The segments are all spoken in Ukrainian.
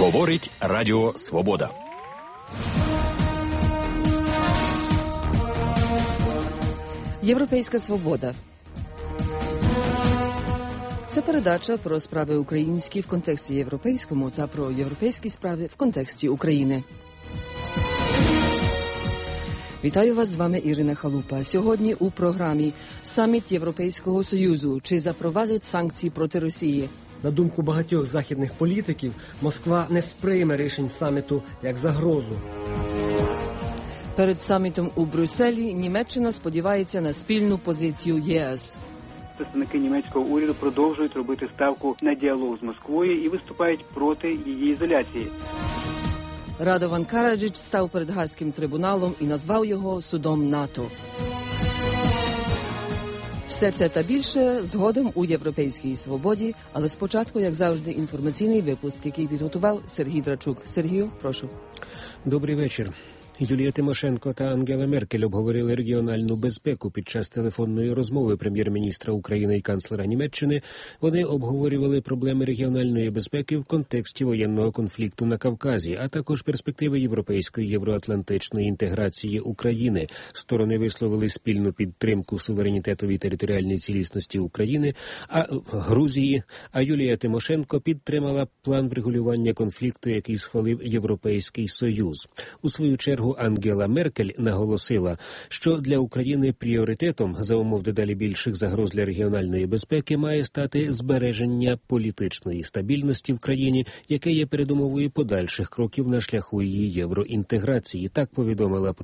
Говорить Радіо Свобода. Європейська свобода. Це передача про справи українські в контексті європейському та про європейські справи в контексті України. Вітаю вас, з вами Ірина Халупа. Сьогодні у програмі «Саміт Європейського Союзу. Чи запровадять санкції проти Росії?» На думку багатьох західних політиків, Москва не сприйме рішень саміту як загрозу. Перед самітом у Брюсселі Німеччина сподівається на спільну позицію ЄС. Представники німецького уряду продовжують робити ставку на діалог з Москвою і виступають проти її ізоляції. Радован Караджич став перед Гаазьким трибуналом і назвав його судом НАТО. Все це та більше згодом у «Європейській свободі», але спочатку, як завжди, інформаційний випуск, який підготував Сергій Драчук. Сергію, прошу. Добрий вечір. Юлія Тимошенко та Ангела Меркель обговорили регіональну безпеку під час телефонної розмови прем'єр-міністра України і канцлера Німеччини. Вони обговорювали проблеми регіональної безпеки в контексті воєнного конфлікту на Кавказі, а також перспективи європейської євроатлантичної інтеграції України. Сторони висловили спільну підтримку суверенітетовій територіальній цілісності України, Грузії, а Юлія Тимошенко підтримала план врегулювання конфлікту, який схвалив Європейський Союз. У свою чергу Ангела Меркель наголосила, що для України пріоритетом за умов дедалі більших загроз для регіональної безпеки має стати збереження політичної стабільності в країні, яке є передумовою подальших кроків на шляху її євроінтеграції. Так повідомили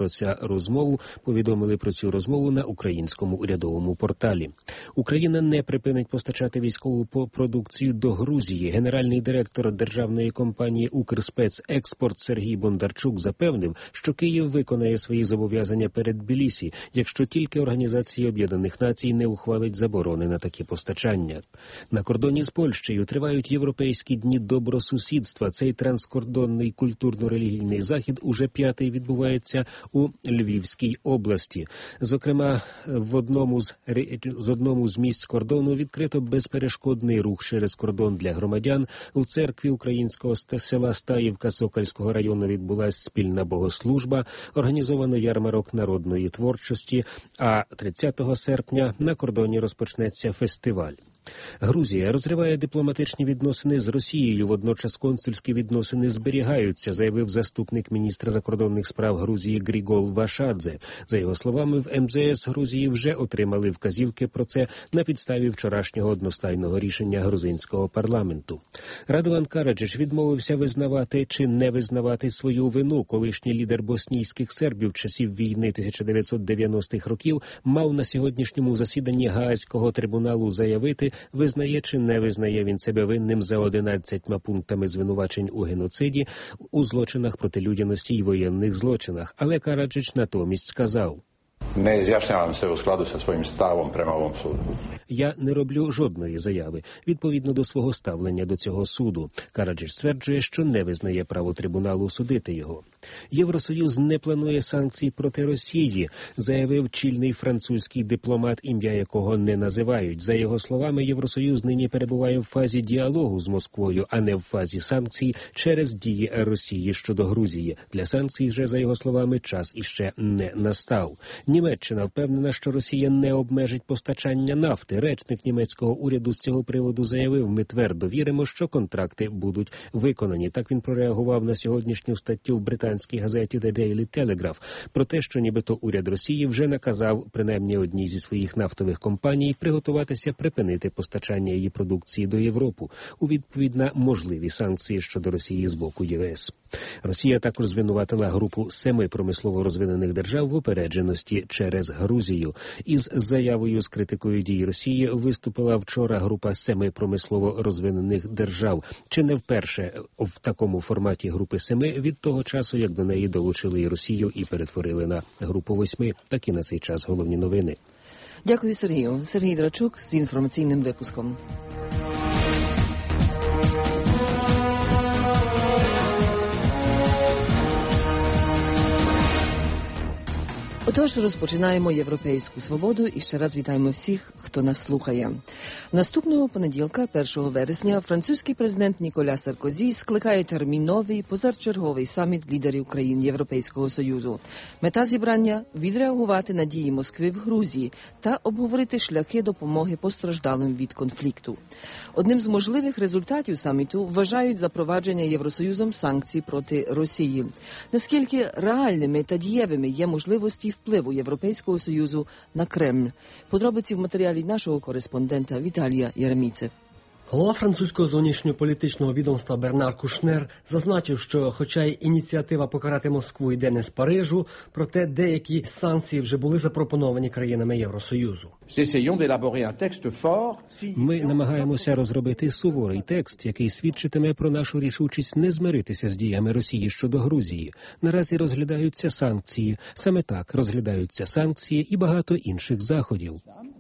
про цю розмову на українському урядовому порталі. Україна не припинить постачати військову продукцію до Грузії. Генеральний директор державної компанії «Укрспецекспорт» Сергій Бондарчук запевнив, що Київ виконає свої зобов'язання перед Тбілісі, якщо тільки Організація Об'єднаних Націй не ухвалить заборони на такі постачання. На кордоні з Польщею тривають Європейські дні добросусідства. Цей транскордонний культурно-релігійний захід уже п'ятий відбувається у Львівській області. Зокрема, в одному з місць кордону відкрито безперешкодний рух через кордон для громадян. У церкві українського села Стаївка Сокальського району відбулася спільна богослужба, організовано ярмарок народної творчості, а 30 серпня на кордоні розпочнеться фестиваль. Грузія розриває дипломатичні відносини з Росією, водночас консульські відносини зберігаються, заявив заступник міністра закордонних справ Грузії Грігол Вашадзе. За його словами, в МЗС Грузії вже отримали вказівки про це на підставі вчорашнього одностайного рішення грузинського парламенту. Радован Караджич відмовився визнавати чи не визнавати свою вину. Колишній лідер боснійських сербів часів війни 1990-х років мав на сьогоднішньому засіданні Гаазького трибуналу заявити, визнає чи не визнає він себе винним за 11 пунктами звинувачень у геноциді, у злочинах проти людяності й воєнних злочинах. Але Караджич натомість сказав: «Не з'яснявам се у складу со своїм ставом прямо ovom суду». Я не роблю жодної заяви відповідно до свого ставлення до цього суду. Караджич стверджує, що не визнає право трибуналу судити його. Євросоюз не планує санкцій проти Росії, заявив чільний французький дипломат, ім'я якого не називають. За його словами, Євросоюз нині перебуває в фазі діалогу з Москвою, а не в фазі санкцій через дії Росії щодо Грузії. Для санкцій же, за його словами, час іще не настав. Німеччина впевнена, що Росія не обмежить постачання нафти. Речник німецького уряду з цього приводу заявив: «Ми твердо віримо, що контракти будуть виконані». Так він прореагував на сьогоднішню статтю в британській газеті The Daily Telegraph про те, що нібито уряд Росії вже наказав принаймні одній зі своїх нафтових компаній приготуватися припинити постачання її продукції до Європи у відповідь на можливі санкції щодо Росії з боку ЄС. Росія також звинуватила групу 7 промислово розвинених держав в упередженості через Грузію. Із заявою з критикою дій Росії виступила вчора група 7 промислово розвинених держав. Чи не вперше в такому форматі групи 7 від того часу, як до неї долучили і Росію і перетворили на групу 8. Такі на цей час головні новини. Дякую, Сергію. Сергій Драчук з інформаційним випуском. Отож, розпочинаємо «Європейську свободу» і ще раз вітаємо всіх, хто нас слухає. Наступного понеділка, 1 вересня, французький президент Ніколя Саркозі скликає терміновий позачерговий саміт лідерів країн Європейського Союзу. Мета зібрання – відреагувати на дії Москви в Грузії та обговорити шляхи допомоги постраждалим від конфлікту. Одним з можливих результатів саміту вважають запровадження Євросоюзом санкцій проти Росії. Наскільки реальними та дієвими є можливості впливу Європейського Союзу на Кремль? Подробиці в матеріалі нашого кореспондента Віталія Єреміци. Голова французького зовнішньополітичного відомства Бернар Кушнер зазначив, що хоча й ініціатива покарати Москву йде не з Парижу, проте деякі санкції вже були запропоновані країнами Євросоюзу. Ми намагаємося розробити суворий текст, який свідчитиме про нашу рішучість не змиритися з діями Росії щодо Грузії. Наразі розглядаються санкції. Саме так розглядаються санкції і багато інших заходів.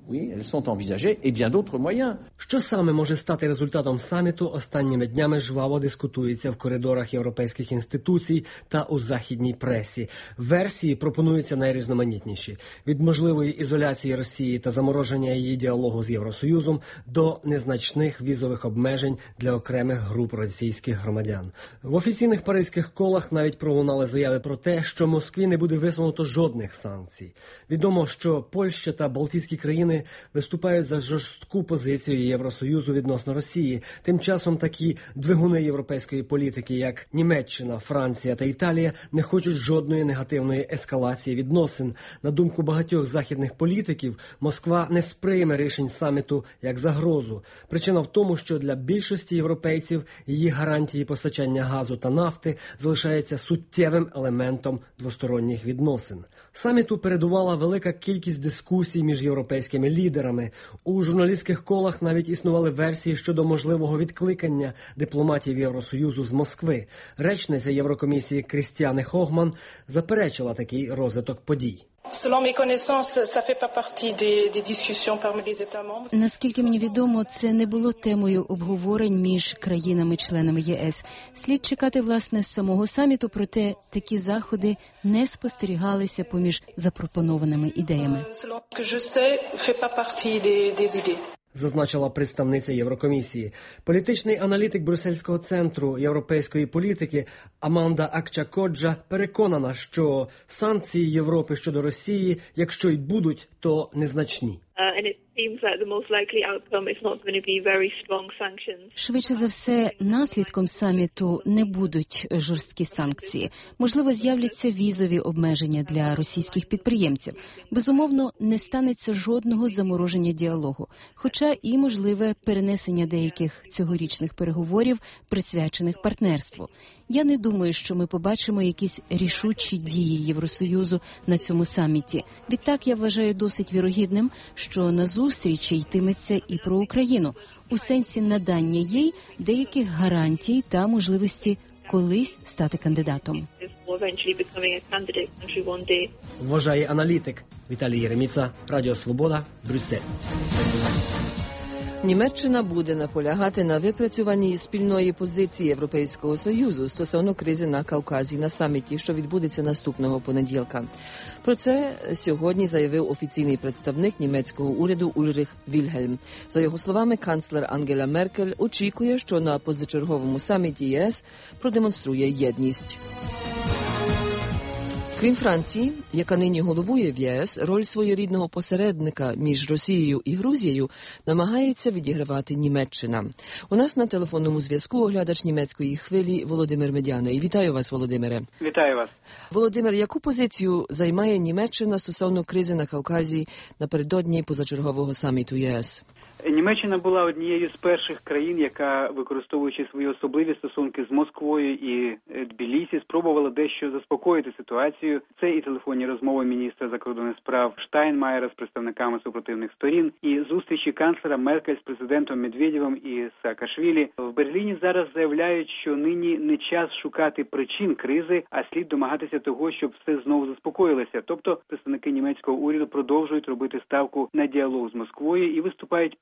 Що саме може стати результатом саміту, останніми днями жваво дискутується в коридорах європейських інституцій та у західній пресі. Версії пропонуються найрізноманітніші. Від можливої ізоляції Росії та замороження її діалогу з Євросоюзом до незначних візових обмежень для окремих груп російських громадян. В офіційних паризьких колах навіть пролунали заяви про те, що Москві не буде висунуто жодних санкцій. Відомо, що Польща та Балтійські країни виступають за жорстку позицію Євросоюзу відносно Росії. Тим часом такі двигуни європейської політики, як Німеччина, Франція та Італія, не хочуть жодної негативної ескалації відносин. На думку багатьох західних політиків, Москва не сприйме рішень саміту як загрозу. Причина в тому, що для більшості європейців її гарантії постачання газу та нафти залишаються суттєвим елементом двосторонніх відносин. Саміту передувала велика кількість дискусій між європейськими лідерами. У журналістських колах навіть існували версії щодо можливого відкликання дипломатів Євросоюзу з Москви. Речниця Єврокомісії Крістіане Хогман заперечила такий розвиток подій. Наскільки мені відомо, це не було темою обговорень між країнами-членами ЄС. Слід чекати, власне, з самого саміту, проте такі заходи не спостерігалися поміж запропонованими ідеями. Зазначила представниця Єврокомісії. Політичний аналітик Брюссельського центру європейської політики Аманда Акчакоджа переконана, що санкції Європи щодо Росії, якщо й будуть, то незначні. Швидше за все, наслідком саміту не будуть жорсткі санкції. Можливо, з'являться візові обмеження для російських підприємців. Безумовно, не станеться жодного замороження діалогу, хоча і можливе перенесення деяких цьогорічних переговорів, присвячених партнерству. Я не думаю, що ми побачимо якісь рішучі дії Євросоюзу на цьому саміті. Відтак, я вважаю досить вірогідним, що на зустрічі йтиметься і про Україну, у сенсі надання їй деяких гарантій та можливості колись стати кандидатом. Вважає аналітик. Віталій Єреміца, Радіо Свобода, Брюссель. Німеччина буде наполягати на випрацюванні спільної позиції Європейського Союзу стосовно кризи на Кавказі на саміті, що відбудеться наступного понеділка. Про це сьогодні заявив офіційний представник німецького уряду Ульрих Вільгельм. За його словами, канцлер Ангела Меркель очікує, що на позачерговому саміті ЄС продемонструє єдність. Крім Франції, яка нині головує в ЄС, роль своєрідного посередника між Росією і Грузією намагається відігравати Німеччина. У нас на телефонному зв'язку оглядач німецької хвилі Володимир Медяний. Вітаю вас, Володимире. Вітаю вас. Володимир, яку позицію займає Німеччина стосовно кризи на Кавказі напередодні позачергового саміту ЄС? Німеччина була однією з перших країн, яка, використовуючи свої особливі стосунки з Москвою і Тбілісі, спробувала дещо заспокоїти ситуацію. Це і телефонні розмови міністра закордонних справ Штайнмаєра з представниками супротивних сторін, і зустрічі канцлера Меркель з президентом Медведєвим і Саакашвілі. В Берліні зараз заявляють, що нині не час шукати причин кризи, а слід домагатися того, щоб все знову заспокоїлося. Тобто представники німецького уряду продовжують робити ставку на діалог з Москвою і виступають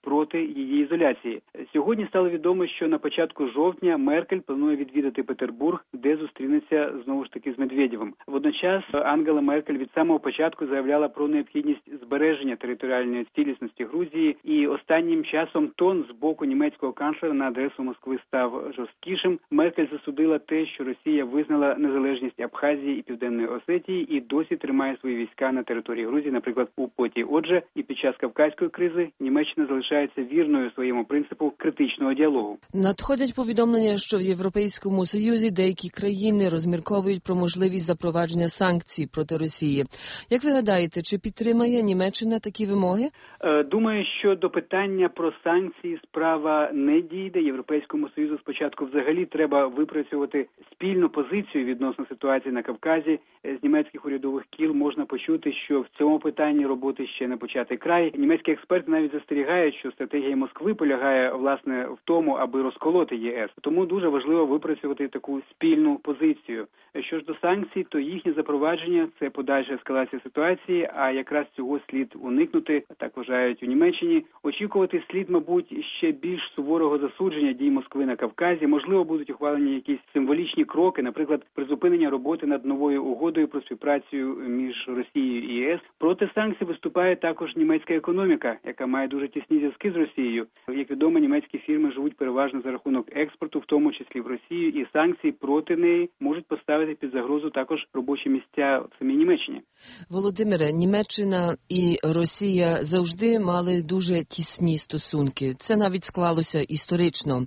проти її ізоляції. Сьогодні стало відомо, що на початку жовтня Меркель планує відвідати Петербург, де зустрінеться знову ж таки з Медведєвим. Водночас Ангела Меркель від самого початку заявляла про необхідність збереження територіальної цілісності Грузії, і останнім часом тон з боку німецького канцлера на адресу Москви став жорсткішим. Меркель засудила те, що Росія визнала незалежність Абхазії і Південної Осетії і досі тримає свої війська на території Грузії, наприклад, у Поті. Отже, і під час Кавказької кризи Німеччина залишається вірною своєму принципу критичного діалогу. Надходять повідомлення, що в Європейському Союзі деякі країни розмірковують про можливість запровадження санкцій проти Росії. Як ви гадаєте, чи підтримає Німеччина такі вимоги? Думаю, що до питання про санкції справа не дійде. Європейському Союзу спочатку взагалі треба випрацювати спільну позицію відносно ситуації на Кавказі. З німецьких урядових кіл можна почути, що в цьому питанні роботи ще не початий край. Німецькі експерти навіть застерігають, що стратегія Москви полягає, власне, в тому, аби розколоти ЄС. Тому дуже важливо випрацювати таку спільну позицію. Що ж до санкцій, то їхнє запровадження – це подальша ескалація ситуації, а якраз цього слід уникнути, так вважають у Німеччині. Очікувати слід, мабуть, ще більш суворого засудження дій Москви на Кавказі. Можливо, будуть ухвалені якісь символічні кроки, наприклад, призупинення роботи над новою угодою про співпрацю між Росією і ЄС. Проти санкцій виступає також німецька економіка, яка має дуже тісні зв'язки з Росією. Як відомо, німецькі фірми живуть переважно за рахунок експорту, в тому числі в Росію, і санкції проти неї можуть поставити під загрозу також робочі місця в самій Німеччині. Володимире, Німеччина і Росія завжди мали дуже тісні стосунки. Це навіть склалося історично.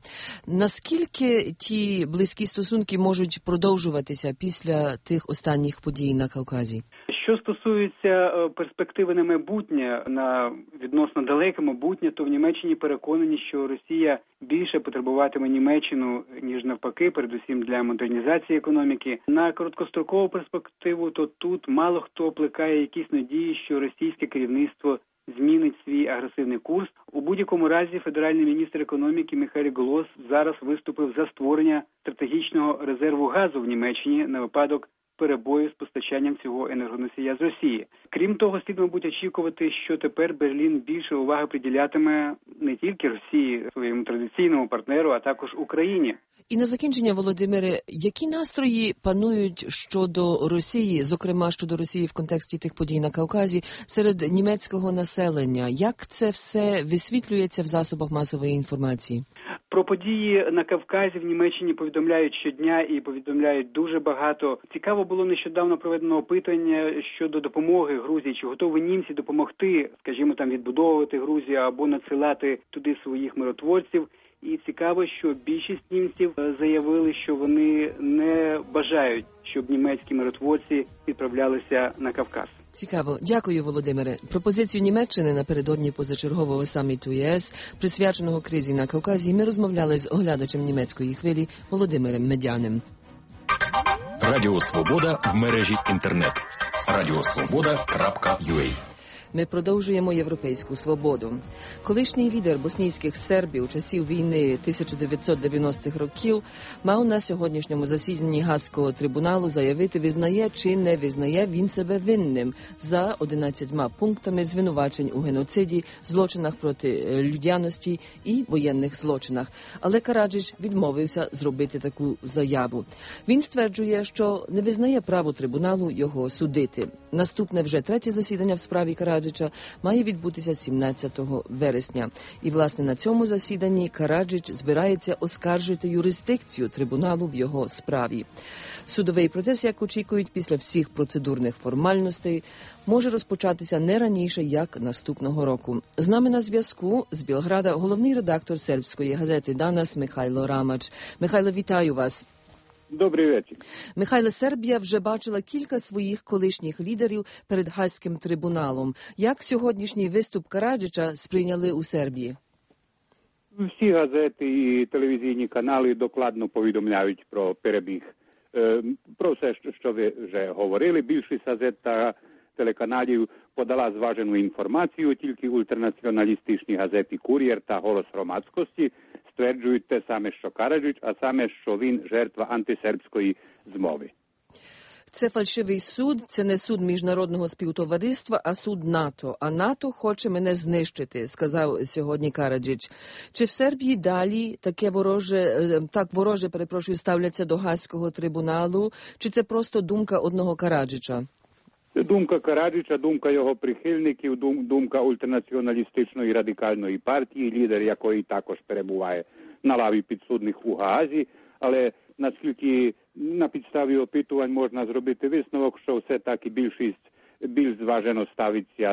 Наскільки ті близькі стосунки можуть продовжуватися після тих останніх подій на Кавказі? Що стосується перспективи на майбутнє, на відносно далеке майбутнє, то в Німеччині переконані, що Росія більше потребуватиме Німеччину, ніж навпаки, передусім для модернізації економіки. На короткострокову перспективу, то тут мало хто плекає якісь надії, що російське керівництво змінить свій агресивний курс. У будь-якому разі федеральний міністр економіки Міхаель Голос зараз виступив за створення стратегічного резерву газу в Німеччині на випадок перебою з постачанням цього енергоносія з Росії. Крім того, слід, мабуть, очікувати, що тепер Берлін більше уваги приділятиме не тільки Росії, своєму традиційному партнеру, а також Україні. І на закінчення, Володимире, які настрої панують щодо Росії, зокрема щодо Росії в контексті тих подій на Кавказі, серед німецького населення? Як це все висвітлюється в засобах масової інформації? Про події на Кавказі в Німеччині повідомляють щодня і повідомляють дуже багато. Цікаво було нещодавно проведено опитування щодо допомоги Грузії. Чи готові німці допомогти, скажімо, там відбудовувати Грузію або надсилати туди своїх миротворців. І цікаво, що більшість німців заявили, що вони не бажають, щоб німецькі миротворці відправлялися на Кавказ. Цікаво. Дякую, Володимире. Пропозицію Німеччини напередодні позачергового саміту ЄС, присвяченого кризі на Кавказі, ми розмовляли з оглядачем німецької хвилі Володимиром Медяним. Радіо Свобода в мережі інтернет. radiosvoboda.ua. Ми продовжуємо європейську свободу. Колишній лідер боснійських сербів часів війни 1990-х років мав на сьогоднішньому засіданні Гаазького трибуналу заявити, визнає чи не визнає він себе винним за 11 пунктами звинувачень у геноциді, злочинах проти людяності і воєнних злочинах. Але Караджич відмовився зробити таку заяву. Він стверджує, що не визнає право трибуналу його судити. Наступне вже третє засідання в справі Караджича має відбутися 17 вересня. І, власне, на цьому засіданні Караджич збирається оскаржити юрисдикцію трибуналу в його справі. Судовий процес, як очікують, після всіх процедурних формальностей, може розпочатися не раніше, як наступного року. З нами на зв'язку з Білграда головний редактор сербської газети «Данас» Михайло Рамач. Михайло, вітаю вас. Добрий вечір. Михайло, Сербія вже бачила кілька своїх колишніх лідерів перед Гаазьким трибуналом. Як сьогоднішній виступ Караджича сприйняли у Сербії? Всі газети і телевізійні канали докладно повідомляють про перебіг. Про все, що ви вже говорили. Більшість газет та телеканалів подала зважену інформацію, тільки ультранаціоналістичні газети «Кур'єр» та «Голос громадськості» стверджують те саме, що Караджич, а саме, що він жертва антисербської змови. Це фальшивий суд, це не суд міжнародного співтовариства, а суд НАТО. А НАТО хоче мене знищити, сказав сьогодні Караджич. Чи в Сербії далі так вороже, ставляться до Гаазького трибуналу, чи це просто думка одного Караджича? Це думка Караджича, думка його прихильників, думка ультранаціоналістичної радикальної партії, лідер якої також перебуває на лаві підсудних у Гаазі. Але наскільки на підставі опитувань можна зробити висновок, що все-таки більшість більш зважено ставиться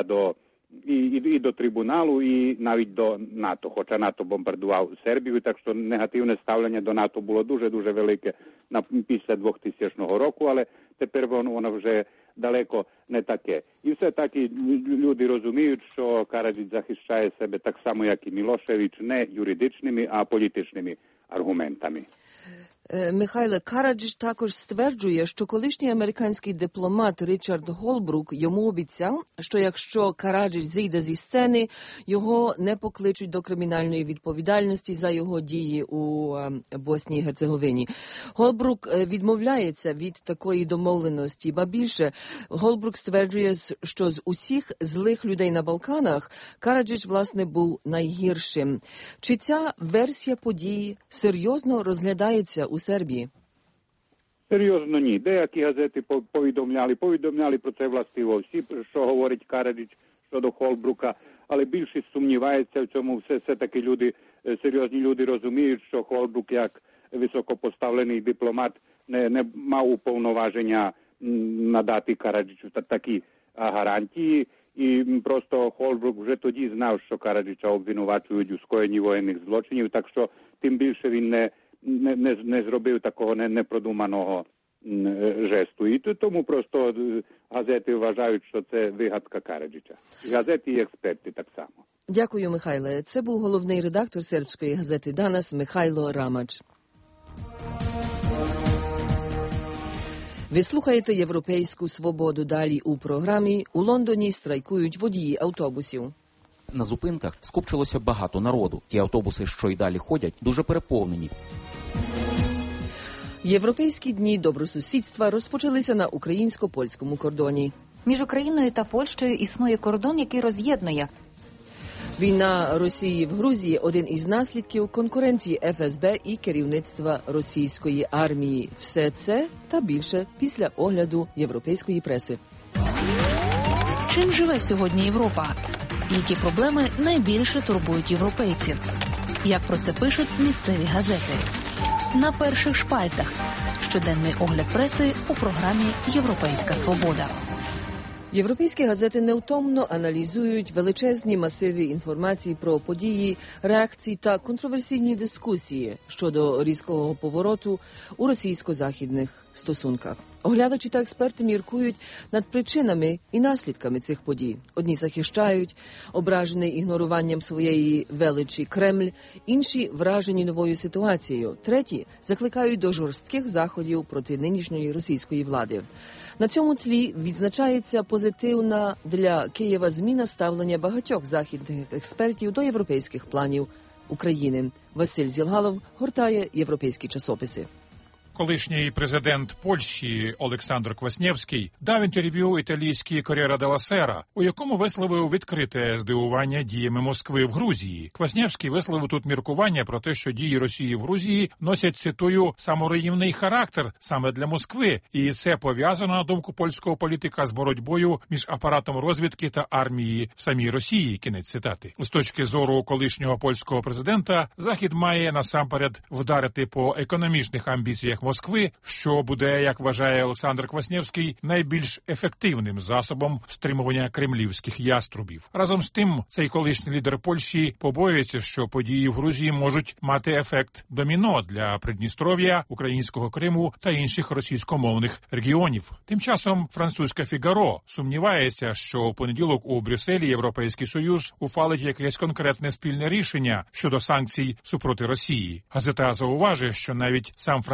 і до трибуналу, і навіть до НАТО. Хоча НАТО бомбардував Сербію, так що негативне ставлення до НАТО було дуже-дуже велике після 2000 року, але тепер воно вже далеко не таке. І все-таки люди розуміють, що Караджич захищає себе так само, як і Мілошевич, не юридичними, а політичними аргументами. Михайле, Караджич також стверджує, що колишній американський дипломат Річард Голбрук йому обіцяв, що якщо Караджич зійде зі сцени, його не покличуть до кримінальної відповідальності за його дії у Боснії і Герцеговині. Голбрук відмовляється від такої домовленості, ба більше, Голбрук стверджує, що з усіх злих людей на Балканах Караджич, власне, був найгіршим. Чи ця версія подій серйозно розглядається у Сербії? Серйозно ні. Деякі газети повідомляли про це властиво всі, що говорить Караджич щодо Голбрука, але більшість сумнівається в цьому. Все-таки серйозні люди розуміють, що Голбрук, як високопоставлений дипломат, не мав уповноваження надати Караджичу такі гарантії. І просто Голбрук вже тоді знав, що Караджича обвинувачують у скоєнні воєнних злочинів, так що тим більше він не зробив такого непродуманого жесту. І тому просто газети вважають, що це вигадка Караджича. І газети, і експерти так само. Дякую, Михайле. Це був головний редактор сербської газети «Данас» Михайло Рамач. Ви слухаєте «Європейську свободу». Далі у програмі у Лондоні страйкують водії автобусів. На зупинках скупчилося багато народу. Ті автобуси, що й далі ходять, дуже переповнені. Європейські дні добросусідства розпочалися на українсько-польському кордоні. Між Україною та Польщею існує кордон, який роз'єднує. Війна Росії в Грузії – один із наслідків конкуренції ФСБ і керівництва російської армії. Все це та більше після огляду європейської преси. Чим живе сьогодні Європа? Які проблеми найбільше турбують європейців? Як про це пишуть місцеві газети? На перших шпальтах. Щоденний огляд преси у програмі «Європейська свобода». Європейські газети невтомно аналізують величезні масиви інформації про події, реакції та контроверсійні дискусії щодо різкого повороту у російсько-західних стосунках. Оглядачі та експерти міркують над причинами і наслідками цих подій. Одні захищають, ображений ігноруванням своєї величі Кремль, інші вражені новою ситуацією, треті закликають до жорстких заходів проти нинішньої російської влади. На цьому тлі відзначається позитивна для Києва зміна ставлення багатьох західних експертів до європейських планів України. Василь Зілгалов гортає європейські часописи. Колишній президент Польщі Олександр Кваснєвський дав інтерв'ю італійській «Кор'єре делла Сера», у якому висловив відкрите здивування діями Москви в Грузії. Кваснєвський висловив тут міркування про те, що дії Росії в Грузії носять, цитую, «саморуйнівний характер саме для Москви», і це пов'язано, на думку польського політика, з боротьбою між апаратом розвідки та армії в самій Росії, кінець цитати. З точки зору колишнього польського президента, Захід має насамперед вдарити по економічних амбіціях Москви, що буде, як вважає Олександр Кваснєвський, найбільш ефективним засобом стримування кремлівських яструбів. Разом з тим, цей колишній лідер Польщі побоюється, що події в Грузії можуть мати ефект доміно для Придністров'я, Українського Криму та інших російськомовних регіонів. Тим часом французьке «Фігаро» сумнівається, що у понеділок у Брюсселі Європейський Союз ухвалить якесь конкретне спільне рішення щодо санкцій супроти Росії. Газета зауважує, що навіть сам французький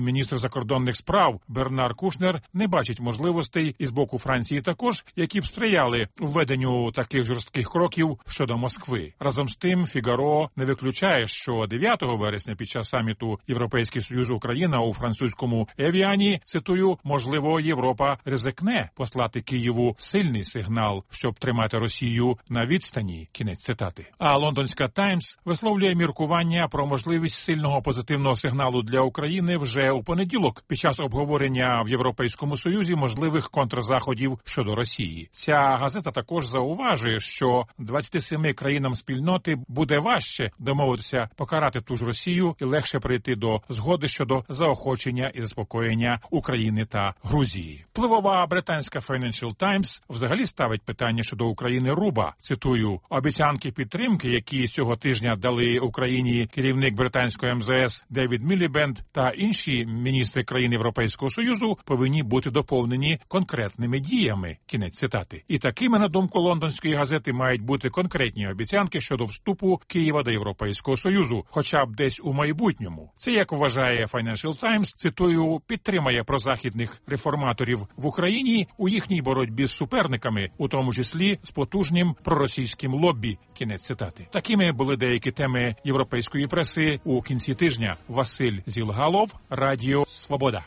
британський міністр закордонних справ Бернар Кушнер не бачить можливостей із боку Франції також, які б сприяли введенню таких жорстких кроків щодо Москви. Разом з тим, Фігаро не виключає, що 9 вересня під час саміту Європейський Союз Україна у французькому Евіані, цитую, можливо, Європа ризикне послати Києву сильний сигнал, щоб тримати Росію на відстані. Кінець цитати. А лондонська «Таймс» висловлює міркування про можливість сильного позитивного сигналу для України вже у понеділок під час обговорення в Європейському Союзі можливих контрзаходів щодо Росії. Ця газета також зауважує, що 27 країнам спільноти буде важче домовитися покарати ту ж Росію і легше прийти до згоди щодо заохочення і заспокоєння України та Грузії. Впливова британська Financial Times взагалі ставить питання щодо України руба. Цитую, обіцянки підтримки, які цього тижня дали Україні керівник британської МЗС Девід Мілібенд та інші міністри країн Європейського Союзу, повинні бути доповнені конкретними діями. Кінець цитати. І такими, на думку лондонської газети, мають бути конкретні обіцянки щодо вступу Києва до Європейського Союзу, хоча б десь у майбутньому. Це, як вважає Financial Times, цитую, підтримає прозахідних реформаторів в Україні у їхній боротьбі з суперниками, у тому числі з потужним проросійським лоббі. Кінець цитати. Такими були деякі теми європейської преси у кінці тижня. Василь Зілгалов, Радіо Свобода.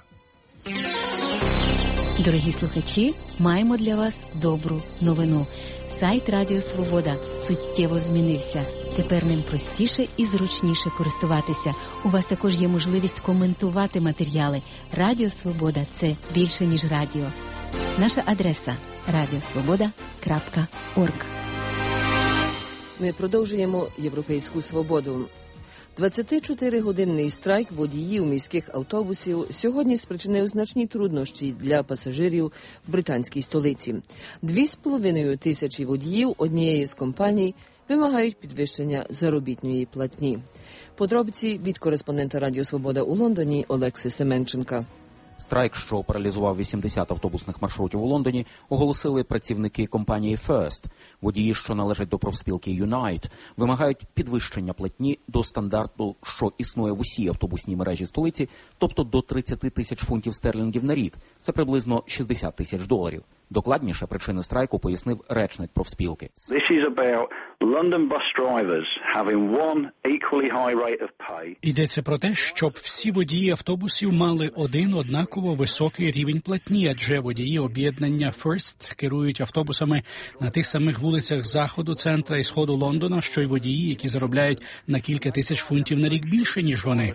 Дорогі слухачі, маємо для вас добру новину. Сайт Радіо Свобода суттєво змінився. Тепер ним простіше і зручніше користуватися. У вас також є можливість коментувати матеріали. Радіо Свобода – це більше, ніж радіо. Наша адреса – radiosvoboda.org. Ми продовжуємо «Європейську свободу». 24-годинний страйк водіїв міських автобусів сьогодні спричинив значні труднощі для пасажирів в британській столиці. 2,5 тисячі водіїв однієї з компаній вимагають підвищення заробітної платні. Подробиці від кореспондента Радіо Свобода у Лондоні Олекси Семенченка. Страйк, що паралізував 80 автобусних маршрутів у Лондоні, оголосили працівники компанії First. Водії, що належать до профспілки Unite, вимагають підвищення платні до стандарту, що існує в усій автобусній мережі столиці, тобто до 30 тисяч фунтів стерлінгів на рік. Це приблизно 60 тисяч доларів. Докладніше причини страйку пояснив речник профспілки. Йдеться про те, щоб всі водії автобусів мали один однаково високий рівень платні, адже водії об'єднання First керують автобусами на тих самих вулицях заходу, центра і сходу Лондона, що й водії, які заробляють на кілька тисяч фунтів на рік більше, ніж вони.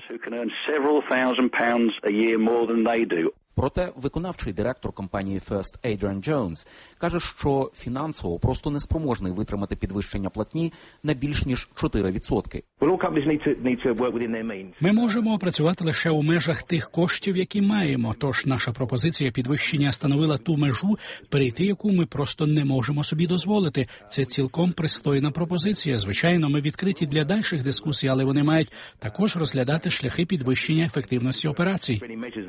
Проте виконавчий директор компанії First Adrian Jones каже, що фінансово просто неспроможний витримати підвищення платні на більш ніж 4%. Ми можемо працювати лише у межах тих коштів, які маємо. Тож наша пропозиція підвищення становила ту межу, перейти яку ми просто не можемо собі дозволити. Це цілком пристойна пропозиція. Звичайно, ми відкриті для дальших дискусій, але вони мають також розглядати шляхи підвищення ефективності операцій.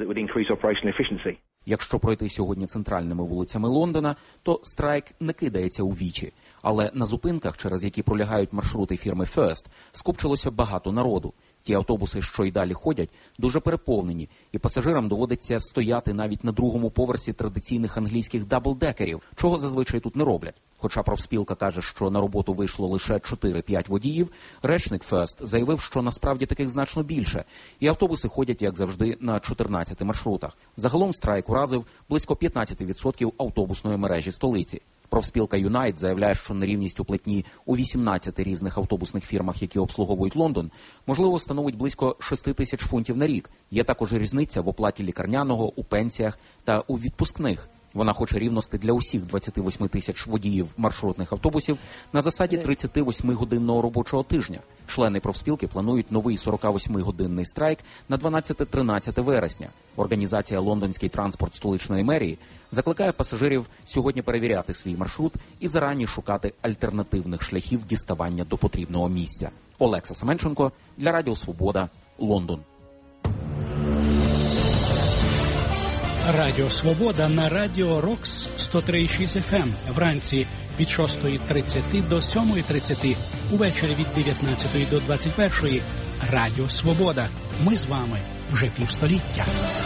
Якщо пройти сьогодні центральними вулицями Лондона, то страйк не кидається у вічі. Але на зупинках, через які пролягають маршрути фірми First, скупчилося багато народу. Ті автобуси, що й далі ходять, дуже переповнені, і пасажирам доводиться стояти навіть на другому поверсі традиційних англійських даблдекерів, чого зазвичай тут не роблять. Хоча профспілка каже, що на роботу вийшло лише 4-5 водіїв, речник First заявив, що насправді таких значно більше, і автобуси ходять, як завжди, на 14 маршрутах. Загалом страйк уразив близько 15% автобусної мережі столиці. Профспілка Unite заявляє, що нерівність у платні у 18 різних автобусних фірмах, які обслуговують Лондон, можливо, становить близько 6 тисяч фунтів на рік. Є також різниця в оплаті лікарняного, у пенсіях та у відпускних. Вона хоче рівності для усіх 28 тисяч водіїв маршрутних автобусів на засаді 38-годинного робочого тижня. Члени профспілки планують новий 48-годинний страйк на 12-13 вересня. Організація «Лондонський транспорт столичної мерії» закликає пасажирів сьогодні перевіряти свій маршрут і зарані шукати альтернативних шляхів діставання до потрібного місця. Олекса Семенченко для Радіо Свобода, Лондон. Радіо Свобода на Радіо Рокс 103,6 FM. Вранці від 6:30 до 7:30. Увечері від 19 до 21. Радіо Свобода. Ми з вами вже півстоліття.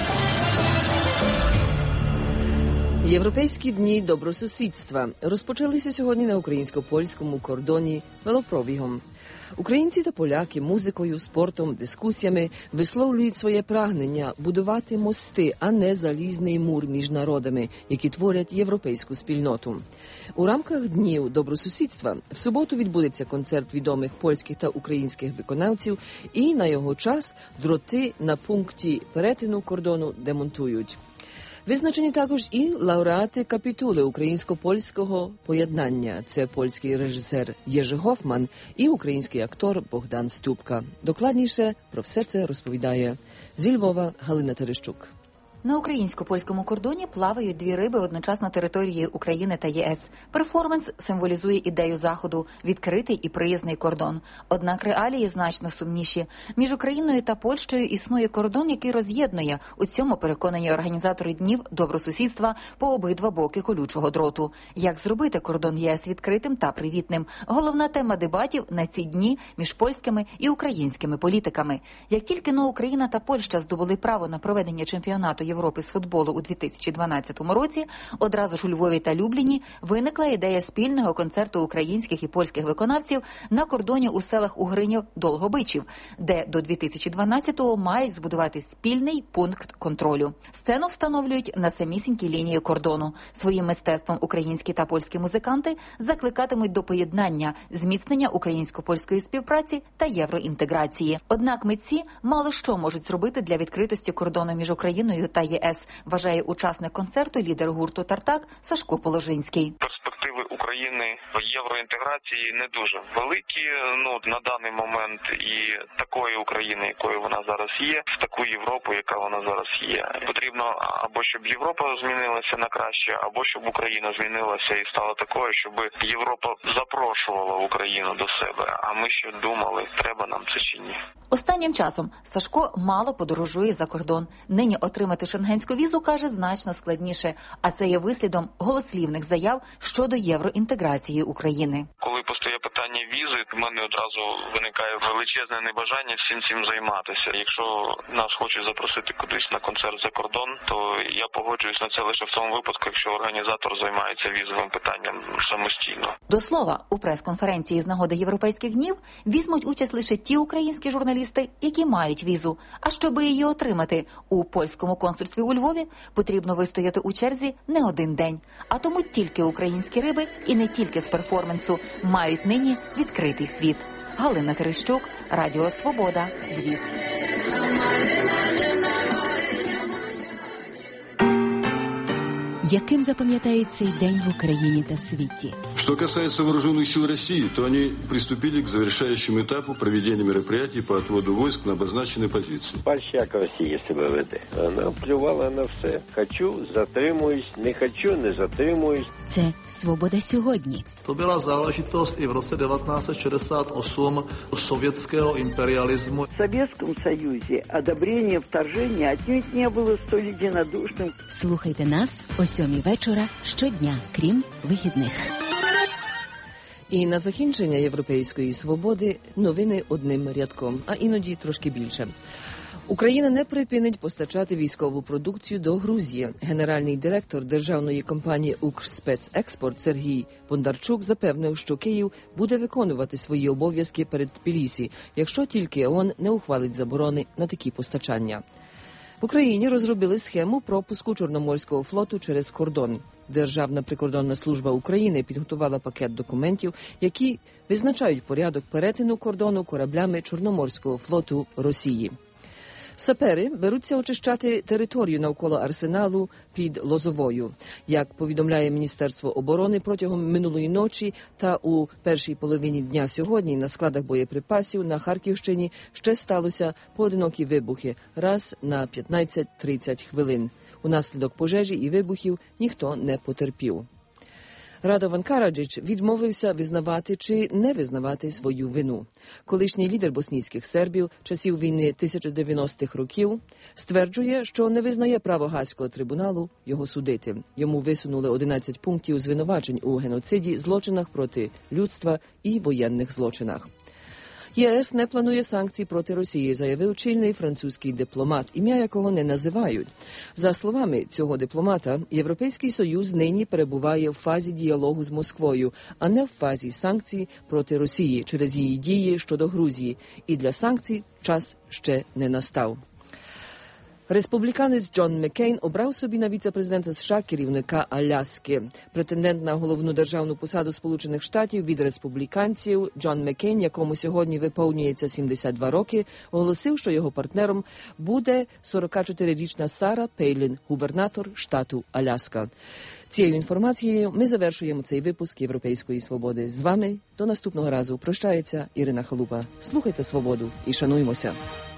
Європейські дні добросусідства розпочалися сьогодні на українсько-польському кордоні велопробігом. Українці та поляки музикою, спортом, дискусіями висловлюють своє прагнення будувати мости, а не залізний мур між народами, які творять європейську спільноту. У рамках Днів добросусідства в суботу відбудеться концерт відомих польських та українських виконавців, і на його час дроти на пункті перетину кордону демонтують. Визначені також і лауреати капітули українсько-польського поєднання. Це польський режисер Єжи Гофман і український актор Богдан Ступка. Докладніше про все це розповідає зі Львова Галина Терещук. На українсько-польському кордоні плавають дві риби одночасно території України та ЄС. Перформанс символізує ідею Заходу – відкритий і приязний кордон. Однак реалії значно сумніші. Між Україною та Польщею існує кордон, який роз'єднує. У цьому переконані організатори Днів добросусідства по обидва боки колючого дроту. Як зробити кордон ЄС відкритим та привітним? Головна тема дебатів на ці дні між польськими і українськими політиками. Як тільки Україна та Польща здобули право на проведення чемпіонату Європи з футболу у 2012 році, одразу ж у Львові та Любліні виникла ідея спільного концерту українських і польських виконавців на кордоні у селах Угринів, Долгобичів, де до 2012-го мають збудувати спільний пункт контролю. Сцену встановлюють на самісінькій лінії кордону. Своїм мистецтвом українські та польські музиканти закликатимуть до поєднання, зміцнення українсько-польської співпраці та євроінтеграції. Однак митці мало що можуть зробити для відкритості кордону між Україною та ЄС, вважає учасник концерту, лідер гурту «Тартак» Сашко Положинський. Перспективи України в євроінтеграції не дуже великі, на даний момент, і такої України, якою вона зараз є, в таку Європу, яка вона зараз є. Потрібно або щоб Європа змінилася на краще, або щоб Україна змінилася і стала такою, щоб Європа запрошувала Україну до себе. А ми ще думали, треба нам це чи ні. Останнім часом Сашко мало подорожує за кордон. Нині отримати шенгенську візу, каже, значно складніше. А це є вислідом голослівних заяв щодо євроінтеграції України. Коли постає питання візи, в мене одразу виникає величезне небажання всім цим займатися. Якщо нас хочуть запросити кудись на концерт за кордон, то я погоджуюсь на це лише в тому випадку, якщо організатор займається візовим питанням самостійно. До слова, у прес-конференції з нагоди європейських днів візьмуть участь лише ті українські журналісти, які мають візу. А щоби її отримати у польському консульстві у Львові, потрібно вистояти у черзі не один день. А тому тільки українські риби і не тільки з перформансу мають нині відкритий світ. Галина Терещук, Радіо Свобода, Львів. Яким запам'ятають цей день в Україні та світі? Что касается вооруженных сил России, то они приступили к завершающему этапу проведения мероприятий по отводу войск на обозначенные позиции. Як Росія себе веде. Вона вплювала на все. Хочу – затримуюсь, не хочу – не затримуюсь. Це «Свобода сьогодні». To byla záležitost i v roce 1968 sovětského imperialismu. В Советском Союзе одобрение вторжения отнюдь не было столь единодушным. Слухайте нас о 7:00 вечора щодня, крім вихідних. І на закінчення європейської свободи новини одним рядком, а іноді трошки більше. Україна не припинить постачати військову продукцію до Грузії. Генеральний директор державної компанії «Укрспецекспорт» Сергій Бондарчук запевнив, що Київ буде виконувати свої обов'язки перед Тбілісі, якщо тільки ООН не ухвалить заборони на такі постачання. В Україні розробили схему пропуску Чорноморського флоту через кордон. Державна прикордонна служба України підготувала пакет документів, які визначають порядок перетину кордону кораблями Чорноморського флоту Росії. Сапери беруться очищати територію навколо арсеналу під Лозовою. Як повідомляє Міністерство оборони, протягом минулої ночі та у першій половині дня сьогодні на складах боєприпасів на Харківщині ще сталося поодинокі вибухи раз на 15-30 хвилин. Унаслідок пожежі і вибухів ніхто не потерпів. Радован Караджич відмовився визнавати чи не визнавати свою вину. Колишній лідер боснійських сербів часів війни 1090-х років стверджує, що не визнає право Гаазького трибуналу його судити. Йому висунули 11 пунктів звинувачень у геноциді, злочинах проти людства і воєнних злочинах. ЄС не планує санкцій проти Росії, заявив чільний французький дипломат, ім'я якого не називають. За словами цього дипломата, Європейський Союз нині перебуває в фазі діалогу з Москвою, а не в фазі санкцій проти Росії через її дії щодо Грузії. І для санкцій час ще не настав. Республіканець Джон Маккейн обрав собі на віце-президента США керівника Аляски. Претендент на головну державну посаду Сполучених Штатів від республіканців Джон Маккейн, якому сьогодні виповнюється 72 роки, оголосив, що його партнером буде 44-річна Сара Пейлін, губернатор штату Аляска. Цією інформацією ми завершуємо цей випуск «Європейської свободи». З вами до наступного разу прощається Ірина Халупа. Слухайте «Свободу» і шануймося.